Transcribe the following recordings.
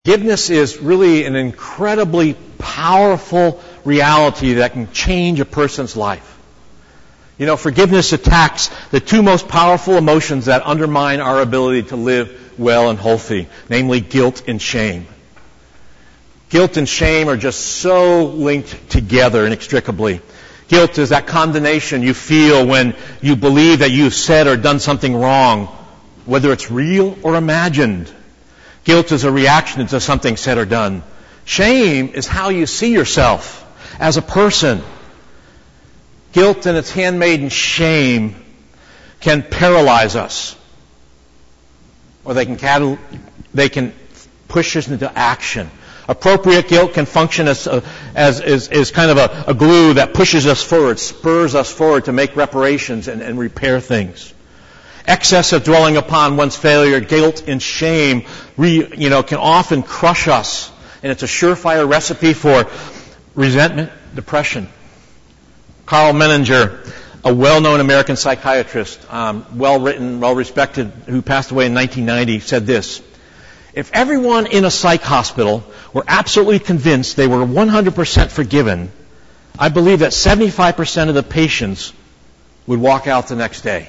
Forgiveness is really an incredibly powerful reality that can change a person's life. You know, forgiveness attacks the two most powerful emotions that undermine our ability to live well and healthy, namely guilt and shame. Guilt and shame are just so linked together inextricably. Guilt is that condemnation you feel when you believe that you've said or done something wrong, whether it's real or imagined. Guilt is a reaction to something said or done. Shame is how you see yourself as a person. Guilt and its handmaiden shame can paralyze us, or they can push us into action. Appropriate guilt can function as kind of a glue that pushes us forward, spurs us forward to make reparations and repair things. Excess of dwelling upon one's failure, guilt, and shame, can often crush us, and it's a surefire recipe for resentment, depression. Carl Menninger, a well-known American psychiatrist, well-written, well-respected, who passed away in 1990, said this: "If everyone in a psych hospital were absolutely convinced they were 100% forgiven, I believe that 75% of the patients would walk out the next day."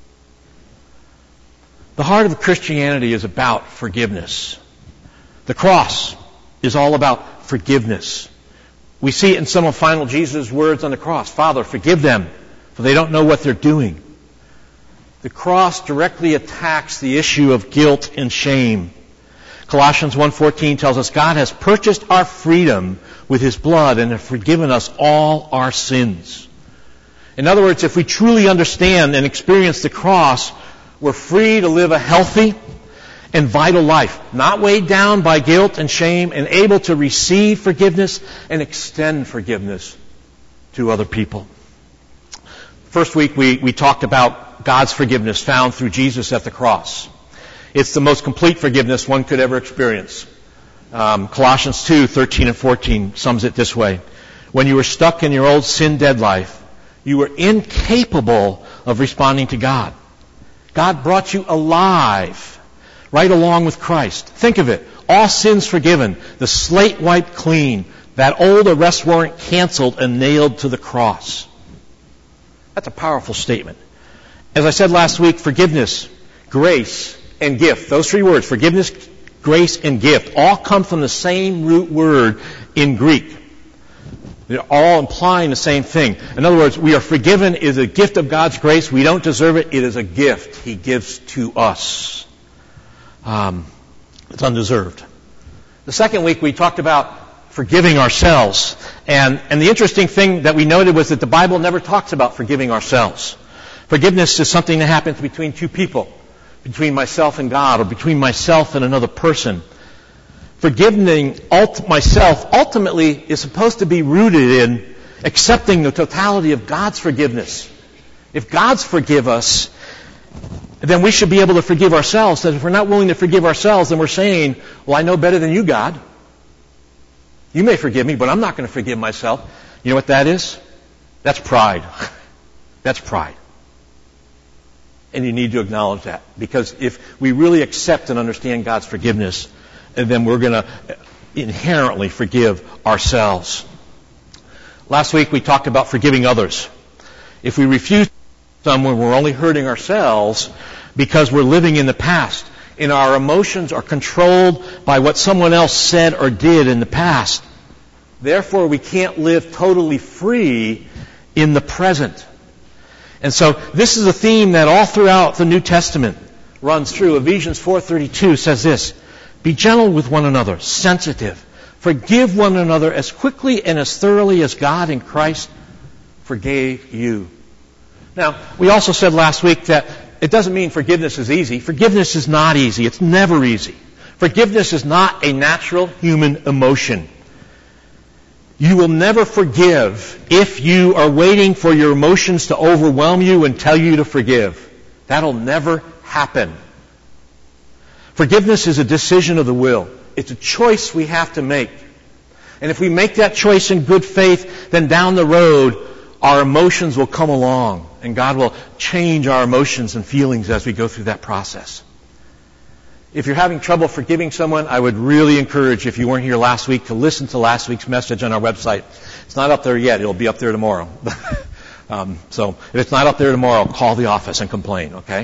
The heart of Christianity is about forgiveness. The cross is all about forgiveness. We see it in some of final Jesus' words on the cross. "Father, forgive them, for they don't know what they're doing." The cross directly attacks the issue of guilt and shame. Colossians 1:14 tells us God has purchased our freedom with His blood and has forgiven us all our sins. In other words, if we truly understand and experience the cross, we're free to live a healthy and vital life, not weighed down by guilt and shame, and able to receive forgiveness and extend forgiveness to other people. First week we talked about God's forgiveness found through Jesus at the cross. It's the most complete forgiveness one could ever experience. Colossians 2:13 and 14 sums it this way: "When you were stuck in your old sin-dead life, you were incapable of responding to God. God brought you alive right along with Christ. Think of it. All sins forgiven. The slate wiped clean. That old arrest warrant canceled and nailed to the cross." That's a powerful statement. As I said last week, forgiveness, grace, and gift. Those three words, forgiveness, grace, and gift, all come from the same root word in Greek. They're all implying the same thing. In other words, we are forgiven is a gift of God's grace. We don't deserve it. It is a gift He gives to us. It's undeserved. The second week we talked about forgiving ourselves. And the interesting thing that we noted was that the Bible never talks about forgiving ourselves. Forgiveness is something that happens between two people, between myself and God, or between myself and another person. Forgiving myself ultimately is supposed to be rooted in accepting the totality of God's forgiveness. If God's forgive us, then we should be able to forgive ourselves. So if we're not willing to forgive ourselves, then we're saying, "Well, I know better than you, God. You may forgive me, but I'm not going to forgive myself." You know what that is? That's pride. That's pride. And you need to acknowledge that. Because if we really accept and understand God's forgiveness, then we're going to inherently forgive ourselves. Last week we talked about forgiving others. If we refuse someone, we're only hurting ourselves because we're living in the past, and our emotions are controlled by what someone else said or did in the past. Therefore, we can't live totally free in the present. And so this is a theme that all throughout the New Testament runs through. Ephesians 4:32 says this: "Be gentle with one another, sensitive. Forgive one another as quickly and as thoroughly as God in Christ forgave you." Now, we also said last week that it doesn't mean forgiveness is easy. Forgiveness is not easy. It's never easy. Forgiveness is not a natural human emotion. You will never forgive if you are waiting for your emotions to overwhelm you and tell you to forgive. That'll never happen. Forgiveness is a decision of the will. It's a choice we have to make. And if we make that choice in good faith, then down the road, our emotions will come along, and God will change our emotions and feelings as we go through that process. If you're having trouble forgiving someone, I would really encourage, if you weren't here last week, to listen to last week's message on our website. It's not up there yet. It'll be up there tomorrow. So if it's not up there tomorrow, call the office and complain, okay?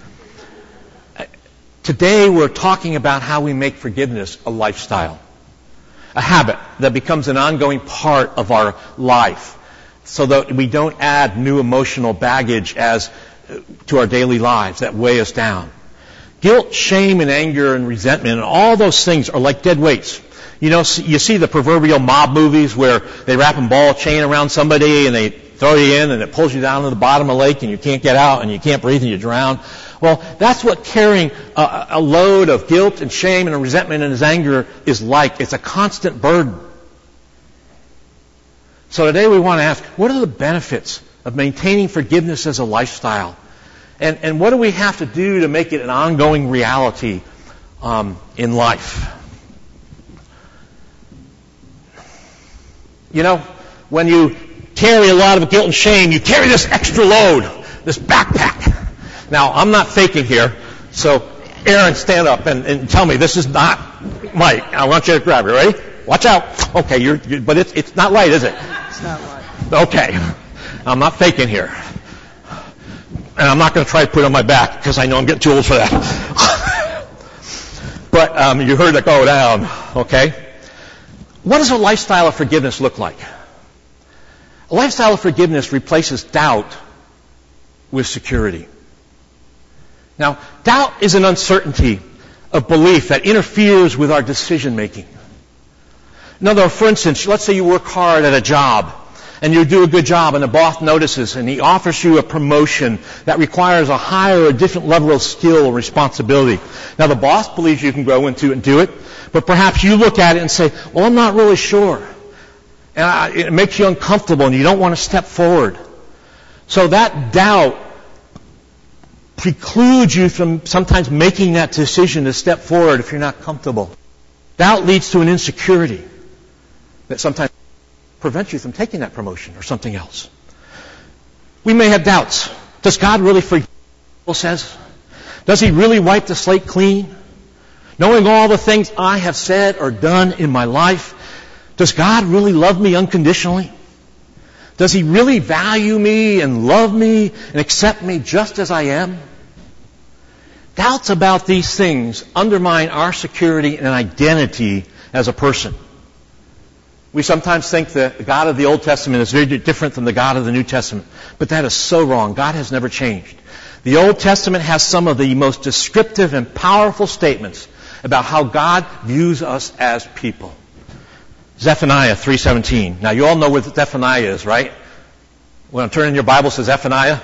Today we're talking about how we make forgiveness a lifestyle, a habit that becomes an ongoing part of our life so that we don't add new emotional baggage to our daily lives that weigh us down. Guilt, shame, and anger and resentment and all those things are like dead weights. You know, you see the proverbial mob movies where they wrap a ball chain around somebody and they throw you in and it pulls you down to the bottom of the lake and you can't get out and you can't breathe and you drown. Well, that's what carrying a load of guilt and shame and resentment and anger is like. It's a constant burden. So today we want to ask, what are the benefits of maintaining forgiveness as a lifestyle? And what do we have to do to make it an ongoing reality in life? You know, when you carry a lot of guilt and shame, you carry this extra load, this backpack. Now, I'm not faking here, so Aaron, stand up and tell me this is not Mike. I want you to grab it. Ready? Watch out. Okay, but it's not right, is it? It's not right. Okay. I'm not faking here. And I'm not going to try to put it on my back because I know I'm getting too old for that. But you heard it go down, okay? What does a lifestyle of forgiveness look like? A lifestyle of forgiveness replaces doubt with security. Now, doubt is an uncertainty of belief that interferes with our decision making. For instance, let's say you work hard at a job and you do a good job and the boss notices and he offers you a promotion that requires a higher or different level of skill or responsibility. Now, the boss believes you can grow into it and do it, but perhaps you look at it and say, well, I'm not really sure. And it makes you uncomfortable and you don't want to step forward. So that doubt precludes you from sometimes making that decision to step forward if you're not comfortable. Doubt leads to an insecurity that sometimes prevents you from taking that promotion or something else. We may have doubts. Does God really forgive, the Bible says? Does He really wipe the slate clean? Knowing all the things I have said or done in my life, does God really love me unconditionally? Does He really value me and love me and accept me just as I am? Doubts about these things undermine our security and identity as a person. We sometimes think the God of the Old Testament is very different than the God of the New Testament. But that is so wrong. God has never changed. The Old Testament has some of the most descriptive and powerful statements about how God views us as people. Zephaniah 3:17. Now, you all know what Zephaniah is, right? When I'm turning your Bible, it says Zephaniah.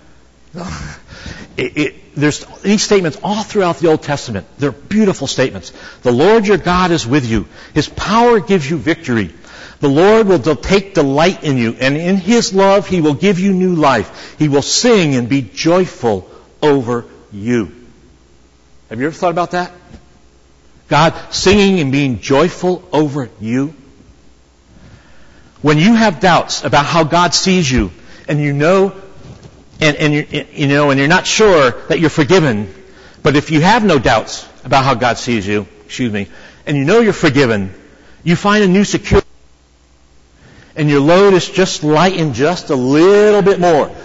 There's these statements all throughout the Old Testament. They're beautiful statements. The Lord your God is with you. His power gives you victory. The Lord will take delight in you, and in His love He will give you new life. He will sing and be joyful over you. Have you ever thought about that? God singing and being joyful over you? When you have doubts about how God sees you, and you know, and you're not sure that you're forgiven, but if you have no doubts about how God sees you, and you know you're forgiven, you find a new security. And your load is just lightened just a little bit more.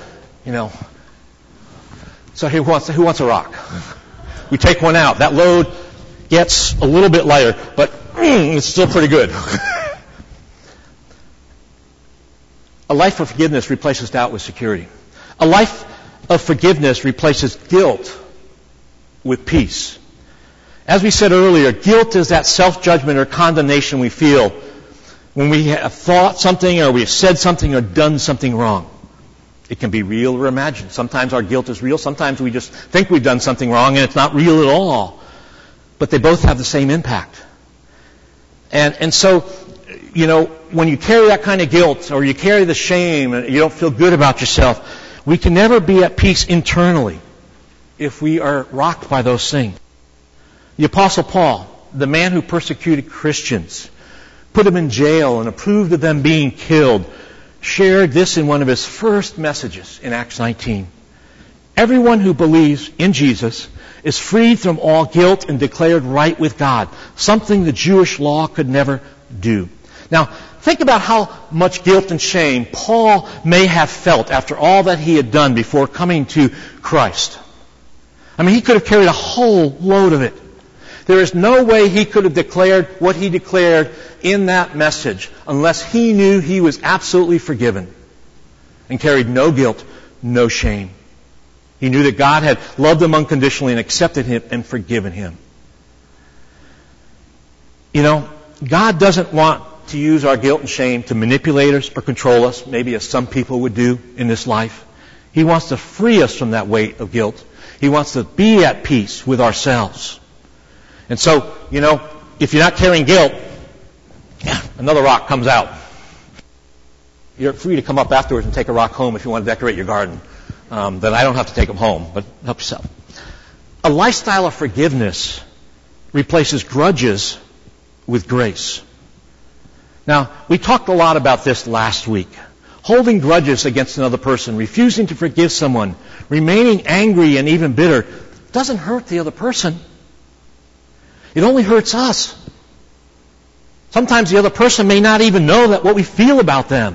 So who wants a rock? We take one out. That load gets a little bit lighter, but it's still pretty good. A life of forgiveness replaces doubt with security. A life of forgiveness replaces guilt with peace. As we said earlier, guilt is that self-judgment or condemnation we feel when we have thought something or we have said something or done something wrong. It can be real or imagined. Sometimes our guilt is real. Sometimes we just think we've done something wrong and it's not real at all. But they both have the same impact. And so, when you carry that kind of guilt or you carry the shame and you don't feel good about yourself, we can never be at peace internally if we are rocked by those things. The Apostle Paul, the man who persecuted Christians, put them in jail and approved of them being killed, shared this in one of his first messages in Acts 19. Everyone who believes in Jesus is freed from all guilt and declared right with God, something the Jewish law could never do. Now, think about how much guilt and shame Paul may have felt after all that he had done before coming to Christ. I mean, he could have carried a whole load of it. There is no way he could have declared what he declared in that message unless he knew he was absolutely forgiven and carried no guilt, no shame. He knew that God had loved him unconditionally and accepted him and forgiven him. You know, God doesn't want to use our guilt and shame to manipulate us or control us, maybe as some people would do in this life. He wants to free us from that weight of guilt. He wants to be at peace with ourselves. And so, you know, if you're not carrying guilt, another rock comes out. You're free to come up afterwards and take a rock home if you want to decorate your garden. Then I don't have to take them home, but help yourself. A lifestyle of forgiveness replaces grudges with grace. Now, we talked a lot about this last week. Holding grudges against another person, refusing to forgive someone, remaining angry and even bitter, doesn't hurt the other person. It only hurts us. Sometimes the other person may not even know that what we feel about them.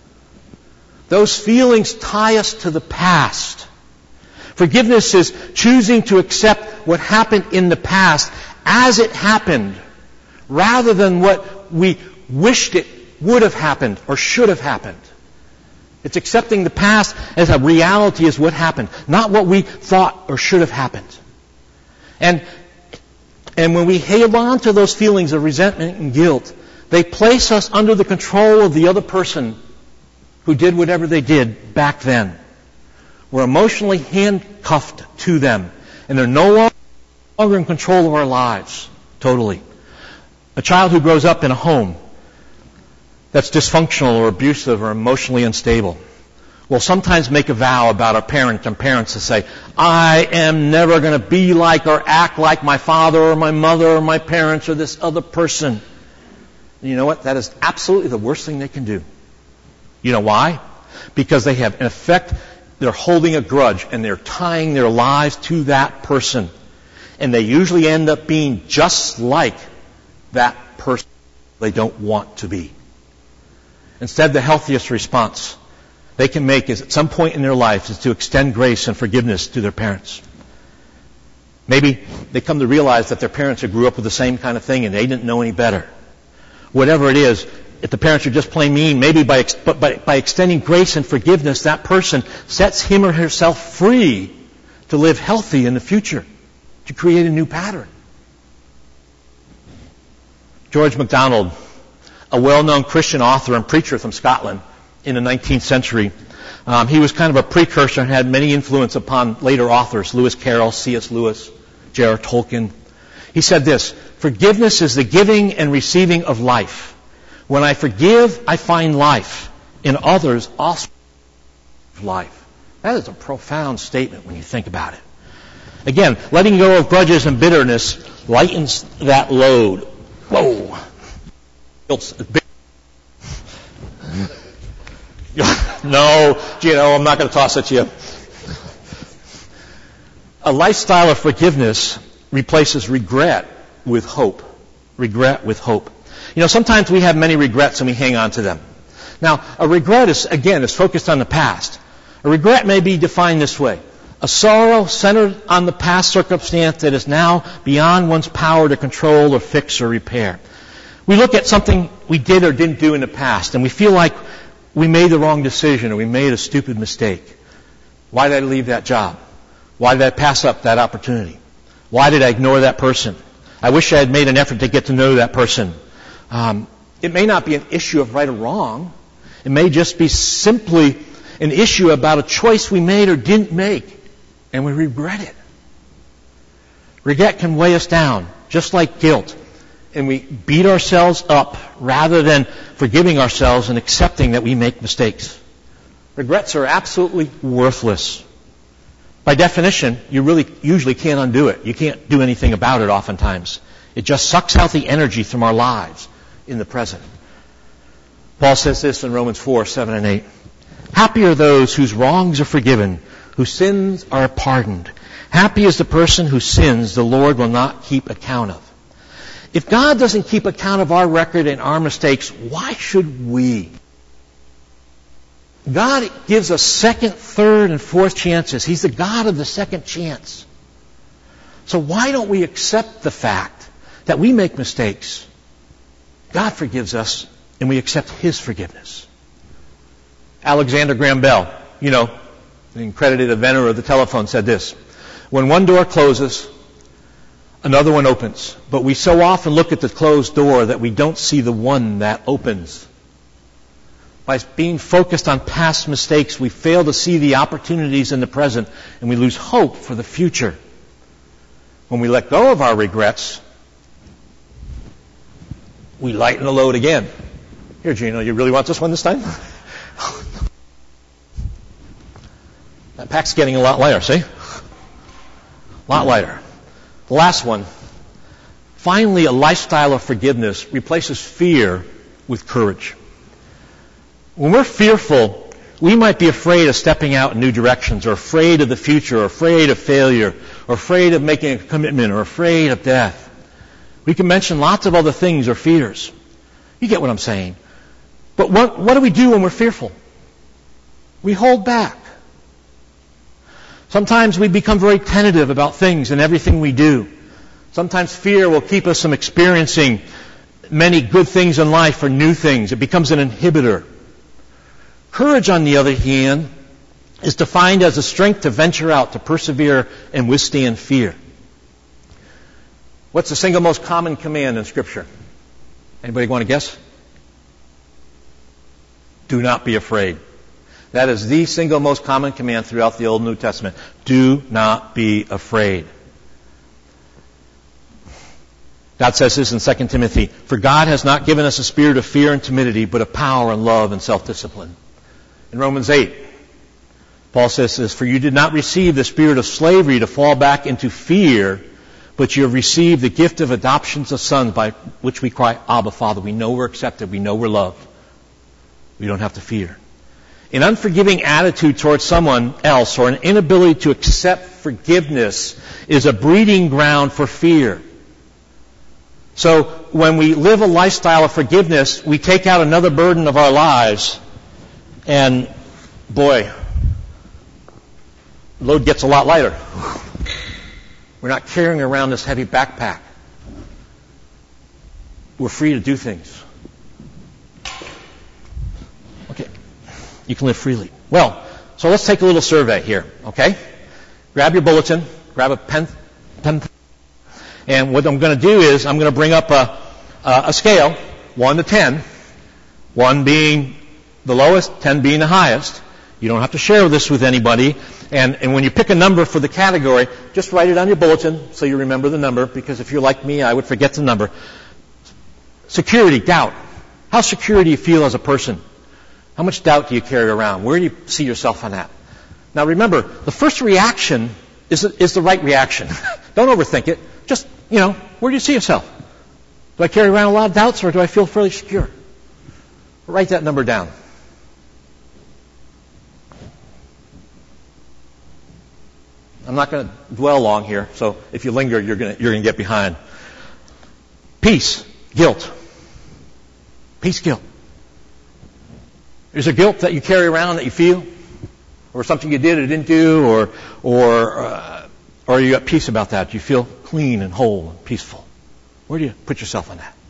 Those feelings tie us to the past. Forgiveness is choosing to accept what happened in the past as it happened, rather than what we wished it would have happened or should have happened. It's accepting the past as a reality as what happened, not what we thought or should have happened. And when we hold on to those feelings of resentment and guilt, they place us under the control of the other person who did whatever they did back then. We're emotionally handcuffed to them, and they're no longer in control of our lives, totally. A child who grows up in a home that's dysfunctional or abusive or emotionally unstable will sometimes make a vow about our parent and parents to say, I am never going to be like or act like my father or my mother or my parents or this other person. And you know what? That is absolutely the worst thing they can do. You know why? Because they have, in effect, they're holding a grudge and they're tying their lives to that person. And they usually end up being just like that person they don't want to be. Instead, the healthiest response they can make is at some point in their life is to extend grace and forgiveness to their parents. Maybe they come to realize that their parents grew up with the same kind of thing and they didn't know any better. Whatever it is, if the parents are just plain mean, maybe by extending grace and forgiveness, that person sets him or herself free to live healthy in the future, to create a new pattern. George MacDonald, a well-known Christian author and preacher from Scotland in the 19th century, he was kind of a precursor and had many influence upon later authors, Lewis Carroll, C.S. Lewis, J.R. Tolkien. He said this, forgiveness is the giving and receiving of life. When I forgive, I find life. In others, also life. That is a profound statement when you think about it. Again, letting go of grudges and bitterness lightens that load. Whoa. No, Gino, I'm not going to toss it to you. A lifestyle of forgiveness replaces regret with hope. Regret with hope. You know, sometimes we have many regrets and we hang on to them. Now, a regret is focused on the past. A regret may be defined this way. A sorrow centered on the past circumstance that is now beyond one's power to control or fix or repair. We look at something we did or didn't do in the past and we feel like we made the wrong decision or we made a stupid mistake. Why did I leave that job? Why did I pass up that opportunity? Why did I ignore that person? I wish I had made an effort to get to know that person. It may not be an issue of right or wrong. It may just be simply an issue about a choice we made or didn't make, and we regret it. Regret can weigh us down, just like guilt, and we beat ourselves up rather than forgiving ourselves and accepting that we make mistakes. Regrets are absolutely worthless. By definition, you really usually can't undo it. You can't do anything about it oftentimes. It just sucks out the energy from our lives in the present. Paul says this in Romans 4, 7 and 8. Happy are those whose wrongs are forgiven, whose sins are pardoned. Happy is the person whose sins the Lord will not keep account of. If God doesn't keep account of our record and our mistakes, why should we? God gives us second, third, and fourth chances. He's the God of the second chance. So why don't we accept the fact that we make mistakes? God forgives us, and we accept His forgiveness. Alexander Graham Bell, the accredited inventor of the telephone, said this: when one door closes, another one opens. But we so often look at the closed door that we don't see the one that opens. By being focused on past mistakes, we fail to see the opportunities in the present, and we lose hope for the future. When we let go of our regrets, we lighten the load again. Here, Gino, you really want this one this time? That pack's getting a lot lighter, see? A lot lighter. The last one. Finally, a lifestyle of forgiveness replaces fear with courage. When we're fearful, we might be afraid of stepping out in new directions, or afraid of the future, or afraid of failure, or afraid of making a commitment, or afraid of death. We can mention lots of other things or fears. You get what I'm saying. But what do we do when we're fearful? We hold back. Sometimes we become very tentative about things and everything we do. Sometimes fear will keep us from experiencing many good things in life or new things. It becomes an inhibitor. Courage, on the other hand, is defined as the strength to venture out, to persevere, and withstand fear. What's the single most common command in Scripture? Anybody want to guess? Do not be afraid. That is the single most common command throughout the Old and New Testament. Do not be afraid. God says this in 2 Timothy, for God has not given us a spirit of fear and timidity, but of power and love and self-discipline. In Romans 8, Paul says this, for you did not receive the spirit of slavery to fall back into fear, but you have received the gift of adoptions of sons by which we cry, Abba, Father. We know we're accepted. We know we're loved. We don't have to fear. An unforgiving attitude towards someone else or an inability to accept forgiveness is a breeding ground for fear. So when we live a lifestyle of forgiveness, we take out another burden of our lives, and boy, the load gets a lot lighter. We're not carrying around this heavy backpack. We're free to do things. Okay. You can live freely. Well, so let's take a little survey here, okay? Grab your bulletin, grab a pen, and what I'm going to do is I'm going to bring up a scale, 1 to 10, 1 being the lowest, 10 being the highest. You don't have to share this with anybody. And when you pick a number for the category, just write it on your bulletin so you remember the number, because if you're like me, I would forget the number. Security, doubt. How secure do you feel as a person? How much doubt do you carry around? Where do you see yourself on that? Now remember, the first reaction is the right reaction. Don't overthink it. Just, where do you see yourself? Do I carry around a lot of doubts, or do I feel fairly secure? Write that number down. I'm not going to dwell long here, so if you linger, you're going to get behind. Peace, guilt. Peace, guilt. Is there guilt that you carry around that you feel, or something you did or didn't do, or you got peace about that? Do you feel clean and whole and peaceful? Where do you put yourself on that?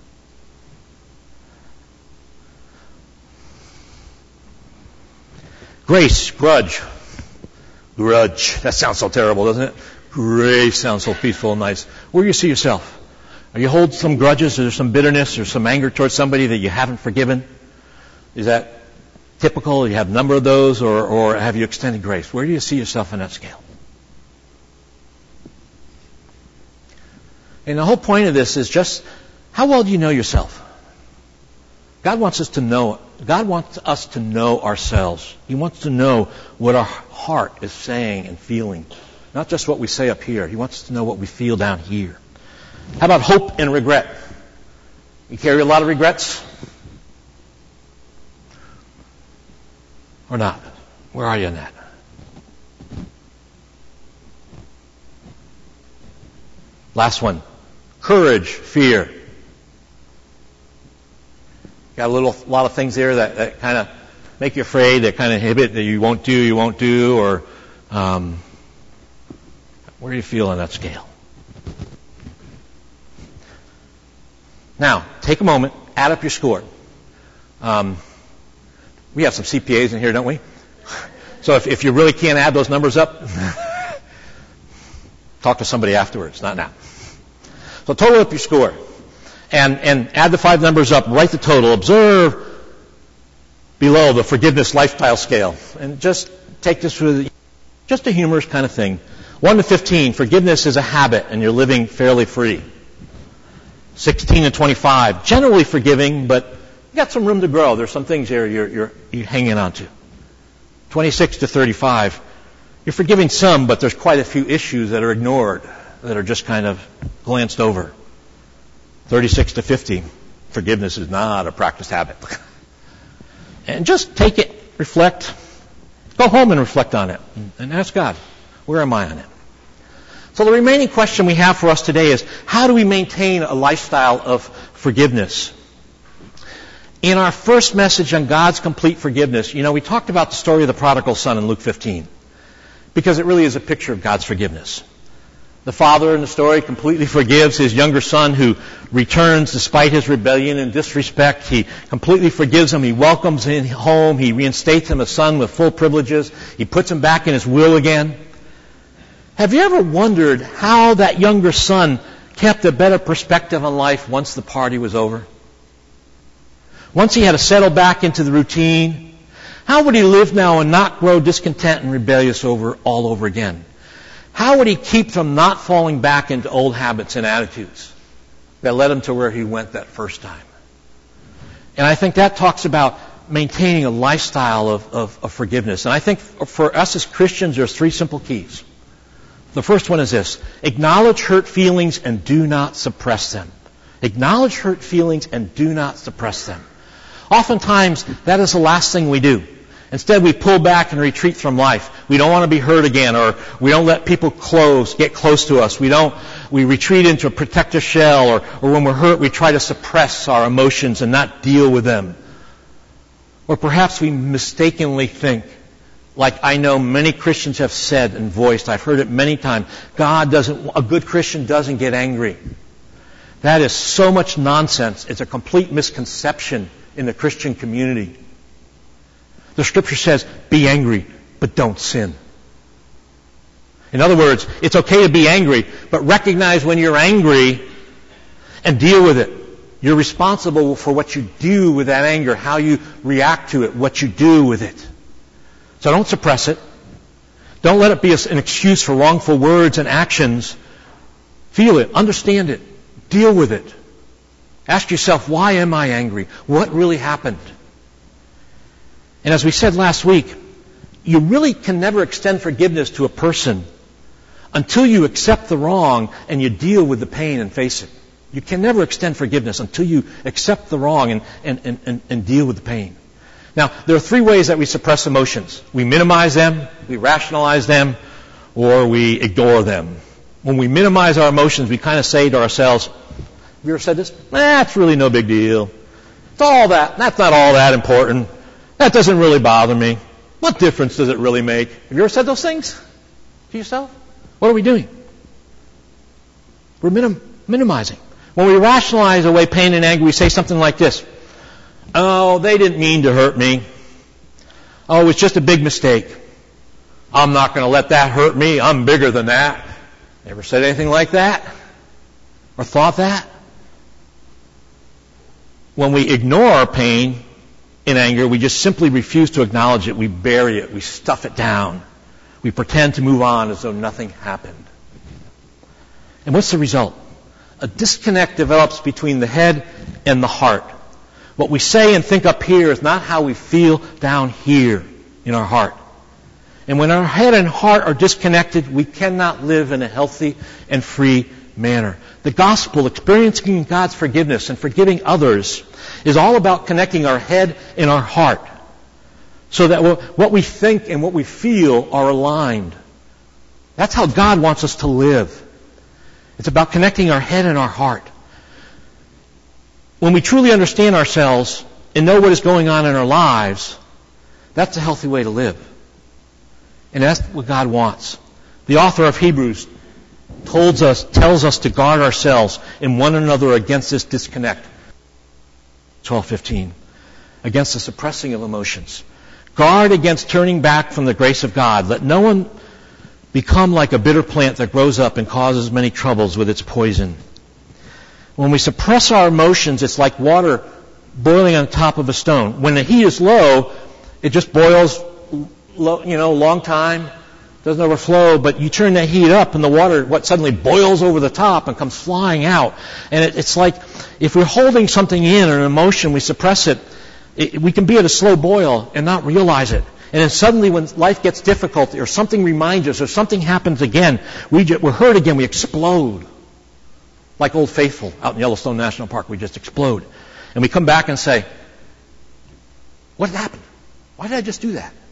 Grace, grudge. Grudge. That sounds so terrible, doesn't it? Grace sounds so peaceful and nice. Where do you see yourself? Are you holding some grudges? Is there some bitterness or some anger towards somebody that you haven't forgiven? Is that typical? You have a number of those, or have you extended grace? Where do you see yourself in that scale? And the whole point of this is just, how well do you know yourself? God wants us to know. God wants us to know ourselves. He wants to know what our heart is saying and feeling. Not just what we say up here. He wants us to know what we feel down here. How about hope and regret? You carry a lot of regrets? Or not? Where are you in that? Last one. Courage, fear. Got a lot of things there that kind of make you afraid, that kind of inhibit, that you won't do, or where do you feel on that scale? Now, take a moment, add up your score. We have some CPAs in here, don't we? So if you really can't add those numbers up, talk to somebody afterwards, not now. So total up your score. And add the 5 numbers up, write the total, observe below the forgiveness lifestyle scale. And just take this with just a humorous kind of thing. 1 to 15, forgiveness is a habit and you're living fairly free. 16 to 25, generally forgiving, but you got some room to grow. There's some things there you're hanging on to. 26 to 35, you're forgiving some, but there's quite a few issues that are ignored, that are just kind of glanced over. 36 to 50, forgiveness is not a practiced habit. And just take it, reflect, go home and reflect on it, and ask God, where am I on it? So the remaining question we have for us today is, how do we maintain a lifestyle of forgiveness? In our first message on God's complete forgiveness, we talked about the story of the prodigal son in Luke 15, because it really is a picture of God's forgiveness. The father in the story completely forgives his younger son who returns despite his rebellion and disrespect. He completely forgives him. He welcomes him home. He reinstates him a son with full privileges. He puts him back in his will again. Have you ever wondered how that younger son kept a better perspective on life once the party was over? Once he had to settle back into the routine, how would he live now and not grow discontent and rebellious all over again? How would he keep from not falling back into old habits and attitudes that led him to where he went that first time? And I think that talks about maintaining a lifestyle of forgiveness. And I think for us as Christians, there's 3 simple keys. The first one is this: acknowledge hurt feelings and do not suppress them. Acknowledge hurt feelings and do not suppress them. Oftentimes, that is the last thing we do. Instead, we pull back and retreat from life. We don't want to be hurt again, or we don't let people get close to us. We retreat into a protective shell, or when we're hurt, we try to suppress our emotions and not deal with them. Or perhaps we mistakenly think, like I know many Christians have said and voiced, I've heard it many times, a good Christian doesn't get angry. That is so much nonsense. It's a complete misconception in the Christian community. The Scripture says, be angry, but don't sin. In other words, it's okay to be angry, but recognize when you're angry and deal with it. You're responsible for what you do with that anger, how you react to it, what you do with it. So don't suppress it. Don't let it be an excuse for wrongful words and actions. Feel it, understand it, deal with it. Ask yourself, why am I angry? What really happened? And as we said last week, you really can never extend forgiveness to a person until you accept the wrong and you deal with the pain and face it. You can never extend forgiveness until you accept the wrong and deal with the pain. Now, there are 3 ways that we suppress emotions. We minimize them, we rationalize them, or we ignore them. When we minimize our emotions, we kind of say to ourselves, have you ever said this? It's really no big deal. It's all that. That's not all that important. That doesn't really bother me. What difference does it really make? Have you ever said those things to yourself? What are we doing? We're minimizing. When we rationalize away pain and anger, we say something like this. Oh, they didn't mean to hurt me. Oh, it's just a big mistake. I'm not going to let that hurt me. I'm bigger than that. Ever said anything like that? Or thought that? When we ignore our pain in anger, we just simply refuse to acknowledge it. We bury it. We stuff it down. We pretend to move on as though nothing happened. And what's the result? A disconnect develops between the head and the heart. What we say and think up here is not how we feel down here in our heart. And when our head and heart are disconnected, we cannot live in a healthy and free manner. The gospel, experiencing God's forgiveness and forgiving others, is all about connecting our head and our heart so that what we think and what we feel are aligned. That's how God wants us to live. It's about connecting our head and our heart. When we truly understand ourselves and know what is going on in our lives, that's a healthy way to live. And that's what God wants. The author of Hebrews tells us to guard ourselves and one another against this disconnect. 12:15. Against the suppressing of emotions. Guard against turning back from the grace of God. Let no one become like a bitter plant that grows up and causes many troubles with its poison. When we suppress our emotions, it's like water boiling on top of a stone. When the heat is low, it just boils, long time, doesn't overflow, but you turn that heat up and the water, suddenly boils over the top and comes flying out. And it's like if we're holding something in, or an emotion, we suppress it, we can be at a slow boil and not realize it. And then suddenly when life gets difficult, or something reminds us, or something happens again, we're hurt again, we explode. Like Old Faithful out in Yellowstone National Park, we just explode. And we come back and say, what happened? Why did I just do that?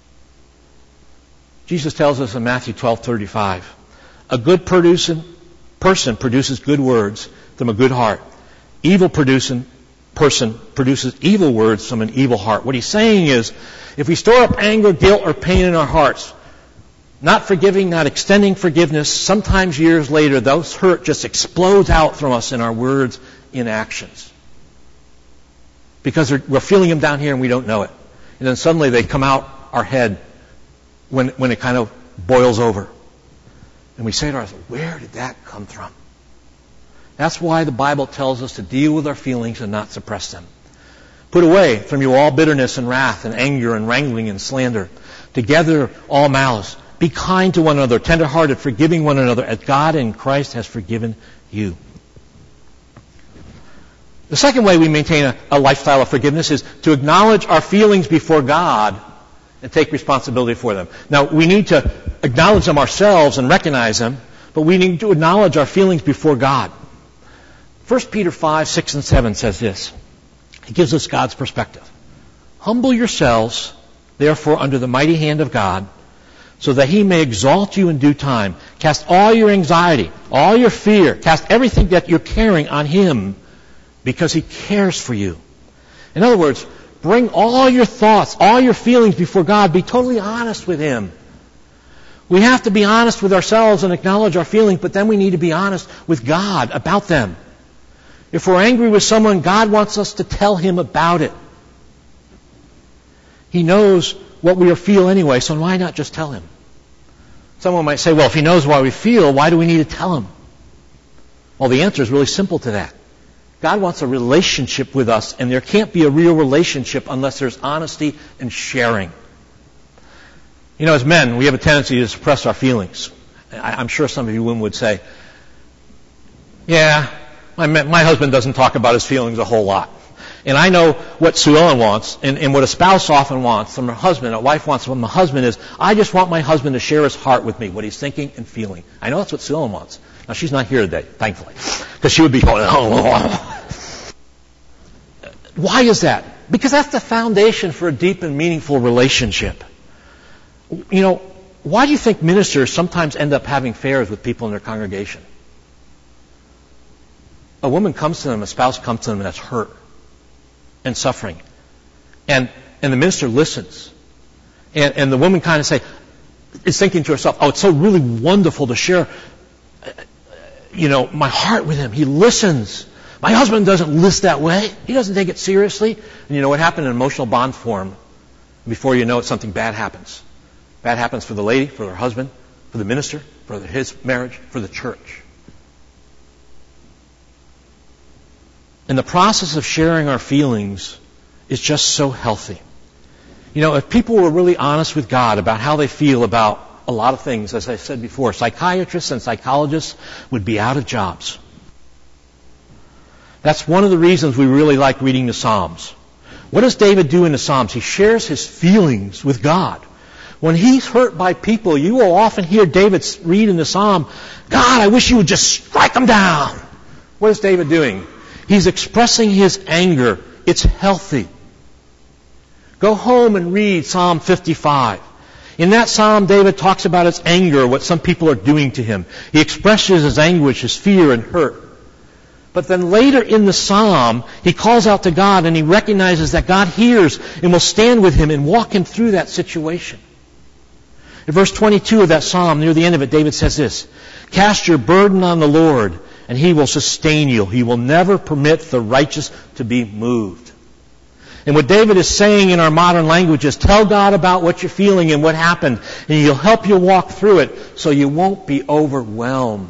Jesus tells us in Matthew 12:35, a good person produces good words from a good heart. Evil person produces evil words from an evil heart. What he's saying is, if we store up anger, guilt, or pain in our hearts, not forgiving, not extending forgiveness, sometimes years later, those hurt just explodes out from us in our words, in actions. Because we're feeling them down here and we don't know it. And then suddenly they come out our head when it kind of boils over. And we say to ourselves, where did that come from? That's why the Bible tells us to deal with our feelings and not suppress them. Put away from you all bitterness and wrath and anger and wrangling and slander. Together all malice. Be kind to one another, tender-hearted, forgiving one another, as God in Christ has forgiven you. The second way we maintain a lifestyle of forgiveness is to acknowledge our feelings before God and take responsibility for them. Now, we need to acknowledge them ourselves and recognize them, but we need to acknowledge our feelings before God. 1 Peter 5:6 and 7 says this. It gives us God's perspective. Humble yourselves, therefore, under the mighty hand of God, so that He may exalt you in due time. Cast all your anxiety, all your fear, cast everything that you're carrying on Him, because He cares for you. In other words, bring all your thoughts, all your feelings before God. Be totally honest with Him. We have to be honest with ourselves and acknowledge our feelings, but then we need to be honest with God about them. If we're angry with someone, God wants us to tell Him about it. He knows what we feel anyway, so why not just tell Him? Someone might say, well, if He knows why we feel, why do we need to tell Him? Well, the answer is really simple to that. God wants a relationship with us, and there can't be a real relationship unless there's honesty and sharing. As men, we have a tendency to suppress our feelings. I'm sure some of you women would say, yeah, my husband doesn't talk about his feelings a whole lot. And I know what Sue Ellen wants, and what a spouse often wants from her husband, a wife wants from a husband is, I just want my husband to share his heart with me, what he's thinking and feeling. I know that's what Sue Ellen wants. Now, she's not here today, thankfully, because she would be going, oh. Why is that? Because that's the foundation for a deep and meaningful relationship. Why do you think ministers sometimes end up having affairs with people in their congregation? A woman comes to them, a spouse comes to them that's hurt and suffering. And the minister listens. And the woman kind of is thinking to herself, oh, it's so really wonderful to share, my heart with him. He listens. My husband doesn't list that way. He doesn't take it seriously. And you know what happened? An emotional bond formed. Before you know it, something bad happens. Bad happens for the lady, for her husband, for the minister, for his marriage, for the church. And the process of sharing our feelings is just so healthy. If people were really honest with God about how they feel about a lot of things, as I said before, psychiatrists and psychologists would be out of jobs. That's one of the reasons we really like reading the Psalms. What does David do in the Psalms? He shares his feelings with God. When he's hurt by people, you will often hear David read in the Psalm, God, I wish you would just strike them down. What is David doing? He's expressing his anger. It's healthy. Go home and read Psalm 55. In that psalm, David talks about his anger, what some people are doing to him. He expresses his anguish, his fear and hurt. But then later in the psalm, he calls out to God and he recognizes that God hears and will stand with him and walk him through that situation. In verse 22 of that psalm, near the end of it, David says this, "Cast your burden on the Lord, and He will sustain you. He will never permit the righteous to be moved." And what David is saying in our modern language is, tell God about what you're feeling and what happened, and He'll help you walk through it so you won't be overwhelmed.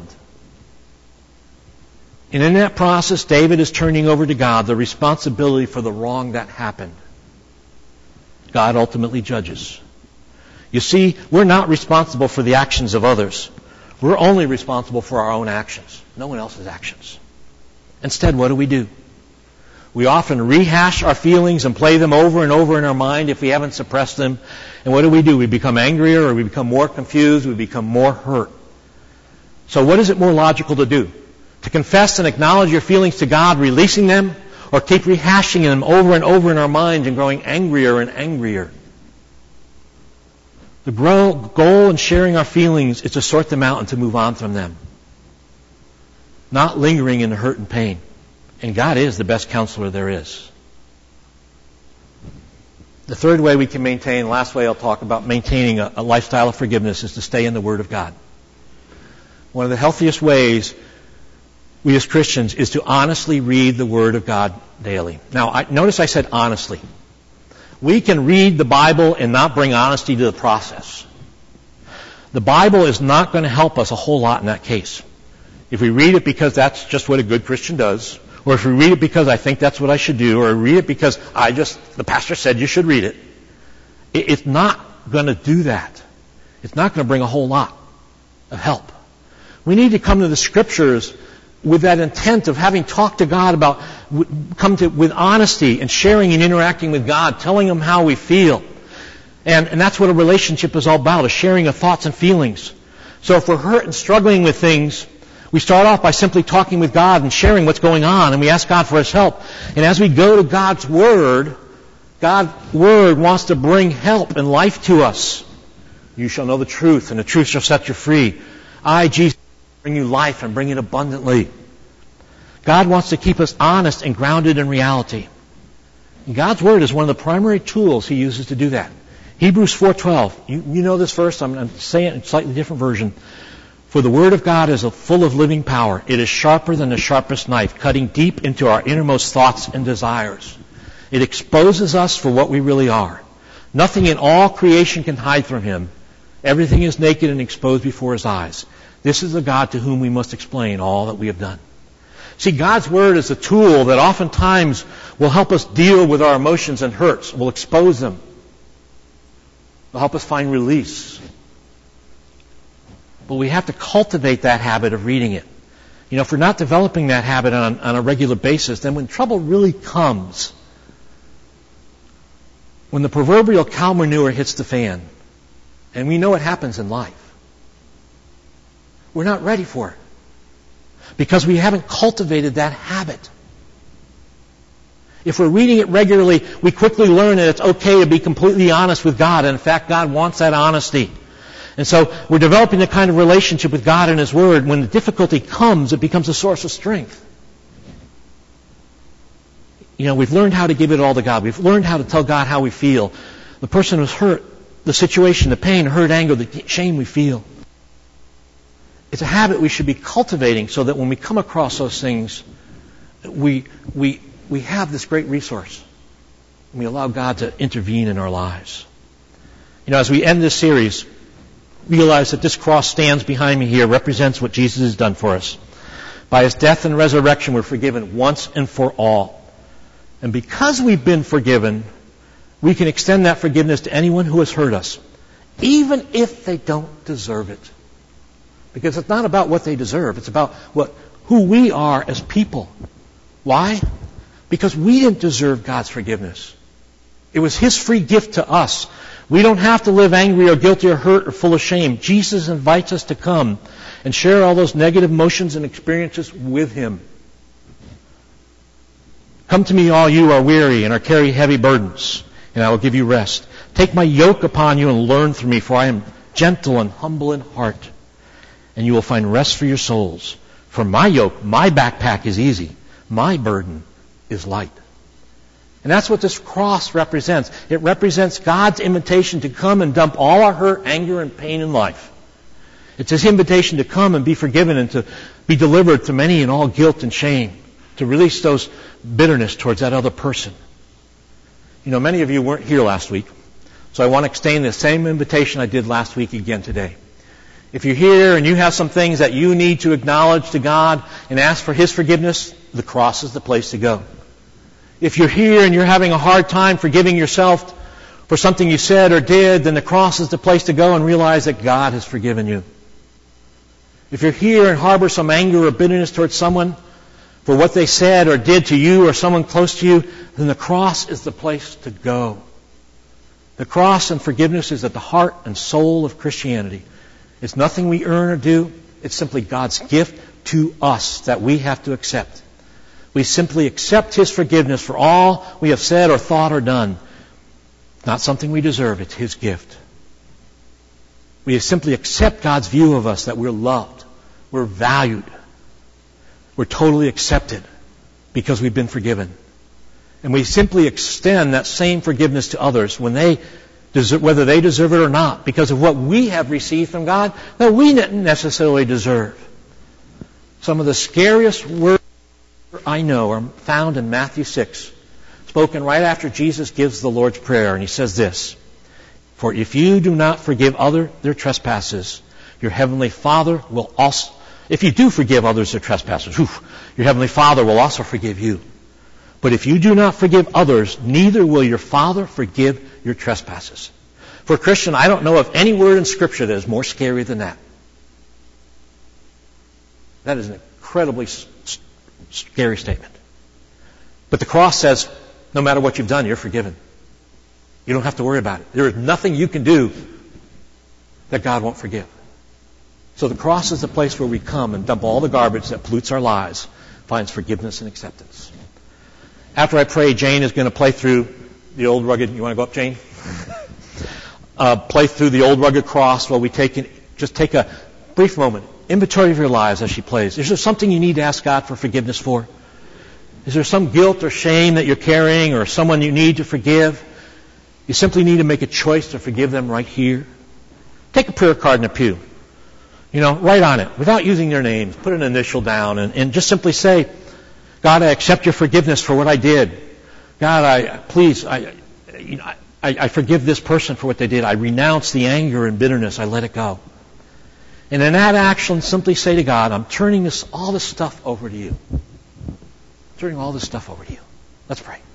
And in that process, David is turning over to God the responsibility for the wrong that happened. God ultimately judges. You see, we're not responsible for the actions of others. We're only responsible for our own actions, no one else's actions. Instead, what do? We often rehash our feelings and play them over and over in our mind if we haven't suppressed them. And what do? We become angrier, or we become more confused, we become more hurt. So what is it more logical to do? To confess and acknowledge your feelings to God, releasing them, or keep rehashing them over and over in our minds and growing angrier and angrier? The goal in sharing our feelings is to sort them out and to move on from them. Not lingering in the hurt and pain. And God is the best counselor there is. The third way we can maintain, last way I'll talk about maintaining a lifestyle of forgiveness, is to stay in the Word of God. One of the healthiest ways we as Christians is to honestly read the Word of God daily. Now, notice I said honestly. We can read the Bible and not bring honesty to the process. The Bible is not going to help us a whole lot in that case. If we read it because that's just what a good Christian does, or if we read it because I think that's what I should do, or read it because the pastor said you should read it, it's not going to do that. It's not going to bring a whole lot of help. We need to come to the Scriptures with that intent of having talked to God about, with honesty and sharing and interacting with God, telling Him how we feel. And that's what a relationship is all about, a sharing of thoughts and feelings. So if we're hurt and struggling with things, we start off by simply talking with God and sharing what's going on, and we ask God for His help. And as we go to God's Word wants to bring help and life to us. You shall know the truth, and the truth shall set you free. I, Jesus, bring you life and bring it abundantly. God wants to keep us honest and grounded in reality. And God's Word is one of the primary tools He uses to do that. Hebrews 4:12. You know this verse. I'm saying it in a slightly different version. For the Word of God is full of living power. It is sharper than the sharpest knife, cutting deep into our innermost thoughts and desires. It exposes us for what we really are. Nothing in all creation can hide from Him. Everything is naked and exposed before His eyes. This is the God to whom we must explain all that we have done. See, God's Word is a tool that oftentimes will help us deal with our emotions and hurts. Will expose them. Will help us find release. But we have to cultivate that habit of reading it. If we're not developing that habit on a regular basis, then when trouble really comes, when the proverbial cow manure hits the fan, and we know it happens in life, we're not ready for it. Because we haven't cultivated that habit. If we're reading it regularly, we quickly learn that it's okay to be completely honest with God. And in fact, God wants that honesty. And so we're developing the kind of relationship with God and His Word. When the difficulty comes, it becomes a source of strength. We've learned how to give it all to God. We've learned how to tell God how we feel. The person who's hurt, the situation, the pain, hurt, anger, the shame we feel. It's a habit we should be cultivating so that when we come across those things, we have this great resource. And we allow God to intervene in our lives. As we end this series, realize that this cross stands behind me here, represents what Jesus has done for us. By His death and resurrection, we're forgiven once and for all. And because we've been forgiven, we can extend that forgiveness to anyone who has hurt us, even if they don't deserve it. Because it's not about what they deserve. It's about who we are as people. Why? Because we didn't deserve God's forgiveness. It was His free gift to us. We don't have to live angry or guilty or hurt or full of shame. Jesus invites us to come and share all those negative emotions and experiences with Him. Come to me, all you who are weary and are carry heavy burdens, and I will give you rest. Take my yoke upon you and learn from me, for I am gentle and humble in heart, and you will find rest for your souls. For my yoke, my backpack is easy. My burden is light. And that's what this cross represents. It represents God's invitation to come and dump all our hurt, anger, and pain in life. It's His invitation to come and be forgiven and to be delivered to many and all guilt and shame, to release those bitterness towards that other person. You know, many of you weren't here last week, so I want to extend the same invitation I did last week again today. If you're here and you have some things that you need to acknowledge to God and ask for His forgiveness, the cross is the place to go. If you're here and you're having a hard time forgiving yourself for something you said or did, then the cross is the place to go and realize that God has forgiven you. If you're here and harbor some anger or bitterness towards someone for what they said or did to you or someone close to you, then the cross is the place to go. The cross and forgiveness is at the heart and soul of Christianity. It's nothing we earn or do. It's simply God's gift to us that we have to accept. We simply accept His forgiveness for all we have said or thought or done. It's not something we deserve. It's His gift. We simply accept God's view of us, that we're loved, we're valued, we're totally accepted because we've been forgiven. And we simply extend that same forgiveness to others when they deserve, whether they deserve it or not, because of what we have received from God that we didn't necessarily deserve. Some of the scariest words I know are found in Matthew 6, spoken right after Jesus gives the Lord's Prayer, and He says this: "For if you do not forgive others their trespasses, your heavenly Father will also..." If you do forgive others their trespasses, your heavenly Father will also forgive you. But if you do not forgive others, neither will your Father forgive your trespasses. For a Christian, I don't know of any word in Scripture that is more scary than that. That is an incredibly scary statement. But the cross says, no matter what you've done, you're forgiven. You don't have to worry about it. There is nothing you can do that God won't forgive. So the cross is the place where we come and dump all the garbage that pollutes our lives, finds forgiveness and acceptance. After I pray, Jane is going to play through the old rugged... You want to go up, Jane? Play through the old rugged cross while we take a brief moment. Inventory of your lives as she plays. Is there something you need to ask God for forgiveness for? Is there some guilt or shame that you're carrying or someone you need to forgive? You simply need to make a choice to forgive them right here. Take a prayer card in the pew. Write on it without using their names. Put an initial down and just simply say, God, I accept your forgiveness for what I did. God, I forgive this person for what they did. I renounce the anger and bitterness. I let it go. And in that action, simply say to God, I'm turning all this stuff over to you. Turning all this stuff over to you. Let's pray.